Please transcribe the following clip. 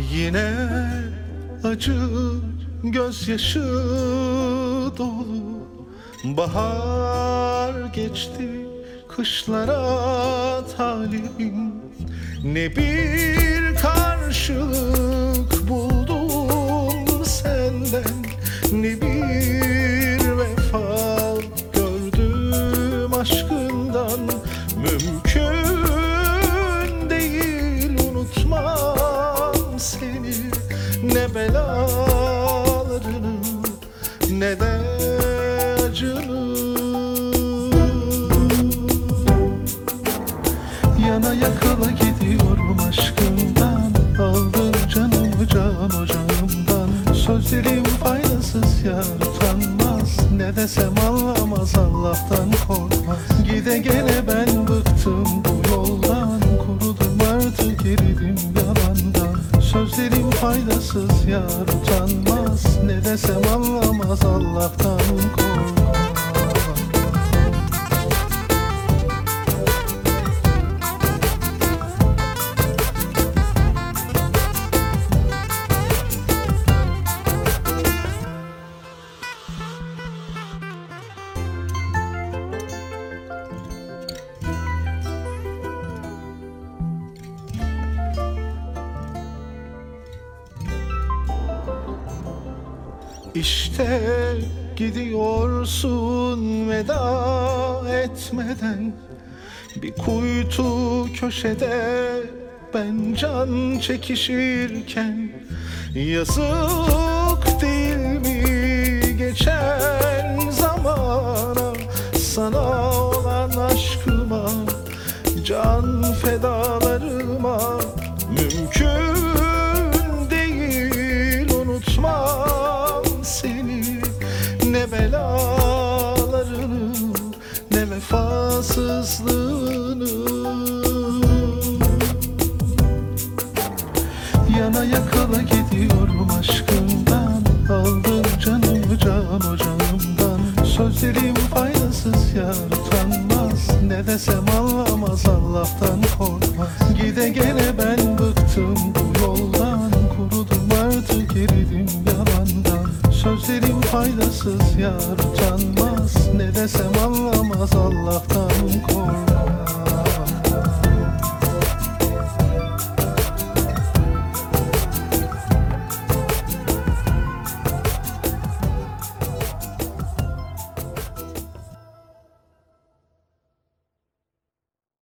Yine acı gözyaşı dolu. Bahar geçti, kışlara talibim. Ne bir karşılık buldum senden, ne bir vefa gördüm aşkından. Mümkün değil unutmam seni, ne belalarını ne de acını. Yana yakıla gidiyorum aşkımdan, aldın canımı can ocağımdan. Sözlerim faydasız yar, utanmaz, ne desem anlamaz, Allah'tan korkmaz. Gide gele ben bıktım bu yoldan, kurudum artık eridim yalandan. Sözlerim faydasız yar, utanmaz, ne desem anlamaz, Allah'tan korkmaz. İşte gidiyorsun veda etmeden, bir kuytu köşede ben can çekişirken. Yazık değil mi geçen zamana, sana olan aşkıma, can fedalarıma. Mümkün değil unutmam seni, ne belalarını ne vefasızlığını. Yana yakıla gidiyorum aşkımdan, aldın canımı can ocağımdan. Sözlerim faydasız yar, utanmaz, ne desem anlamaz, Allah'tan korkmaz. Gide gele ben bıktım bu yoldan, kurudum artık eridim yalandan. Sözlerim faydasız yar, utanmaz, ne desem anlamaz, Allah'tan korkmaz.